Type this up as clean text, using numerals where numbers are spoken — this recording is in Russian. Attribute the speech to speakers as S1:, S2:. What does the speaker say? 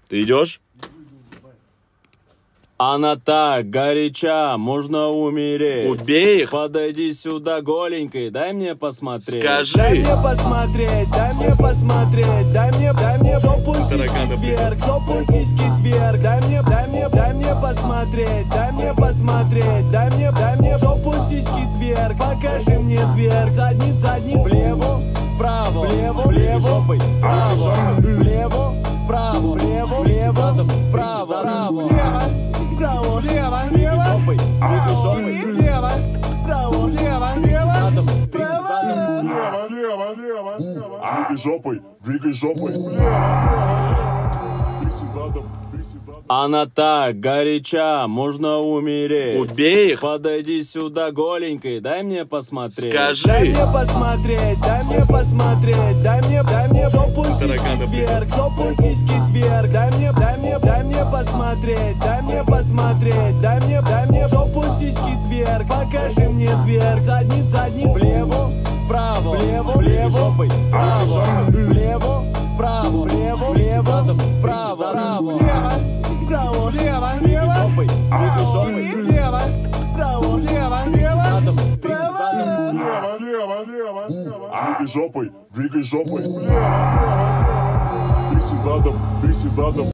S1: Ты идешь? Она так горяча, можно умереть.
S2: Убей их.
S1: Подойди сюда голенькой, дай мне посмотреть.
S2: Скажи.
S3: Дай мне посмотреть, дай мне посмотреть, дай мне жопу сиськи вверх, жопу сиськи вверх, дай мне посмотреть, дай мне посмотреть, дай мне жопу сиськи вверх, покажи мне вверх, задница, влево, вправо, влево, жопой, вправо, влево, вправо, влево, вправо, право, лево, жопой, лево, право, лево,
S4: Двигай жопой, двигай жопой. Тряси задом, тряси задом.
S1: Она так горяча, можно умереть.
S2: Убей их.
S1: Подойди сюда голенькой, дай мне посмотреть.
S2: Скажи.
S3: дай мне посмотреть, дай мне жопу сиськи вверх, жопу сиськи вверх, дай мне посмотреть, дай мне жопу сиськи вверх, покажи мне вверх, задница, влево, вправо, влево, жопой, вправо, влево, вправо, влево, вправо, лево, жопой, лево, право, лево,
S4: Двигай жопой, двигай жопой. Тряси задом, тряси задом.